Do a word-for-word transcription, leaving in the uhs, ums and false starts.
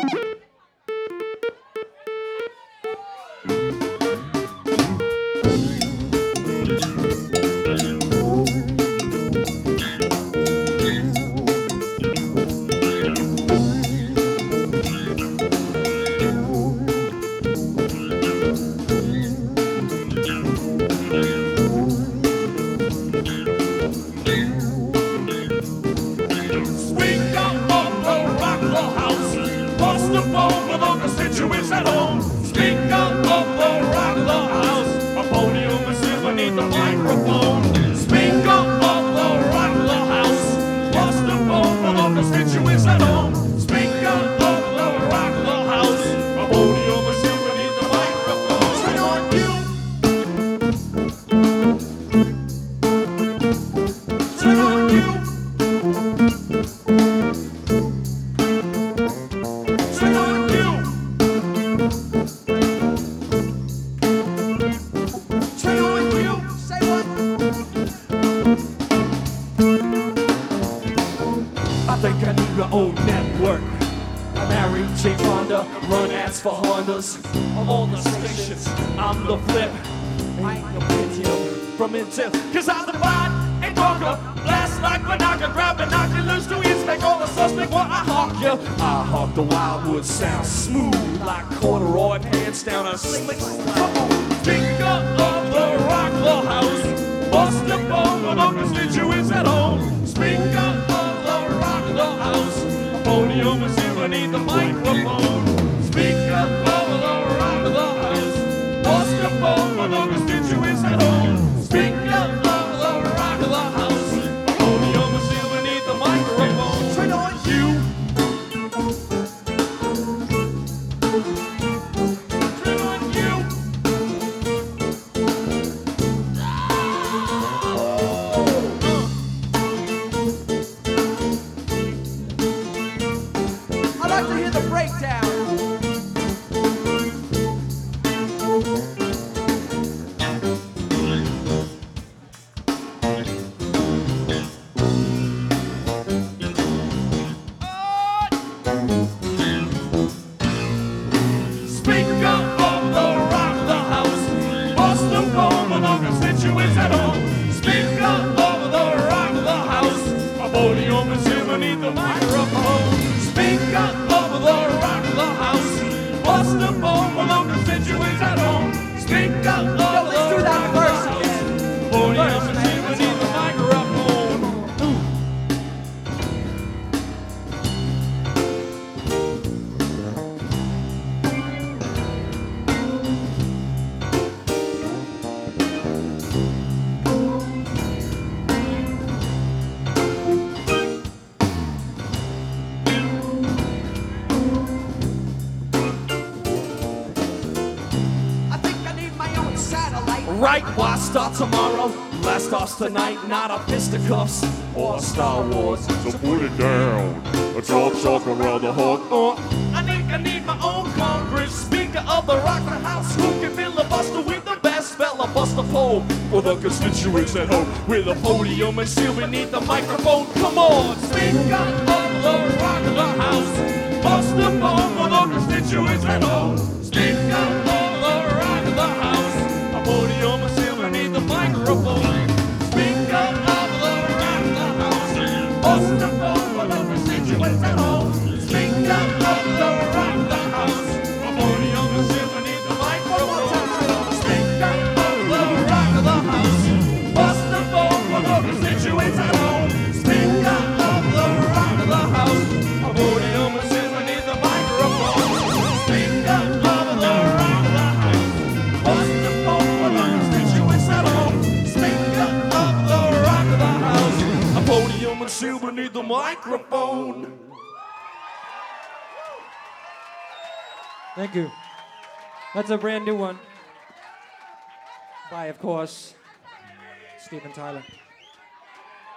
At home, speaker of the rock the house, a podium is here beneath the microphone. Speaker of the rock the house, what's the phone for the constituents at home? Speaker of the rock the house, a podium is here beneath the microphone. Turn on you. Turn on you. Turn on you. I think I need my own network. I married Jane Fonda, run ads for Hondas. I'm on the stations, I'm the flip. Ain't no pentium from Intel, cause I divide and conquer. Blast like Banaka, grab binoculars to inspect all the suspect while I hawk ya. I hawk the Wildwood sound smooth like corduroy pants down a slick. Come on, speaker of the rock the house, bust the phone for the constituents at home. Speaker of the house, a podium is here beneath the microphone. Speaker of the rock of the house, what's the phone for the constituents at home? Speaker of the rock of the house, a podium is here beneath the microphone. Turn on you. Turn on you. I'd like to hear the breakdown. Speaker of the rock of the house, bust the phone for the constituents at home. Speaker of the rock of the house, a podium is here beneath the microphone. Speaker of the rock of the house, bust the phone for the constituents at home. Speaker of the Yo, let's do that rock of the verse house, again. podium Verse, is man. here beneath the microphone. I think I need my own satellite. Right, why start tomorrow? Last starts tonight, not a fisticuffs or Star Wars. So put it down. Let's all talk around the hawk. Uh, I think I need my own Congress, Speaker of the rock the house, who can filibuster with the best filibuster pole for the constituents at home. With a podium and seal beneath the microphone. Come on, Speaker of the rock of the house, bust the phone for the constituents at home. Speaker of the rock of the house, a podium and seal beneath the microphone. Speaker of the rock of the house, bust the phone for the constituents at home. Speaker of the rock of the house, a podium and seal beneath the microphone. Speaker of the rock of the house, bust the phone for the constituents at home. Speaker of the rock of the house, a podium and seal beneath the microphone. Speaker of the rock of the house, bust the phone for the constituents at home. Speaker of the rock of the house, a podium and seal beneath the microphone. Thank you. That's a brand new one. By, of course, Steven Tyler.